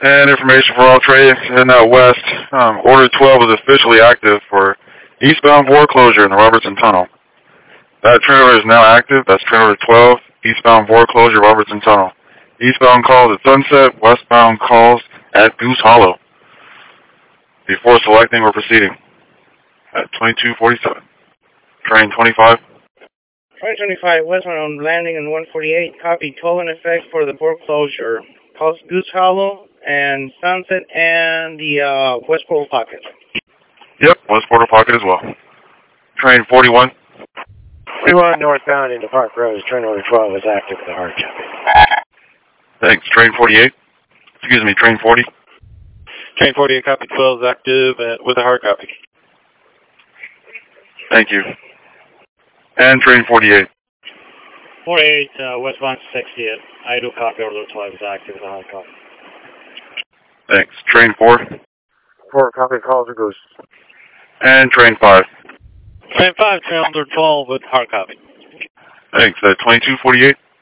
And information for all trades heading out west. Order 12 is officially active for eastbound foreclosure in the Robertson Tunnel. That trailer is now active. That's trailer 12, eastbound foreclosure, Robertson Tunnel. Eastbound calls at Sunset, westbound calls at Goose Hollow. Before selecting or proceeding at 2247. Train 25. Train 25, westbound landing in 148. Copy, toll in effect for the foreclosure. Calls Goose Hollow and Sunset and the West Portal Pocket. Yep, West Portal Pocket as well. Train 41. 41 northbound into Park Rose. Train order 12 is active with a hard copy. Thanks. Train 48. Excuse me, train 40. Train 48, copy 12 is active with a hard copy. Thank you. And train 48. 48, westbound 60th. I do copy order 12 is active with a hard copy. Thanks. Train 4. 4 copy calls are Goose. And train 5. Train 5, train order 12 with hard copy. Thanks. 2248.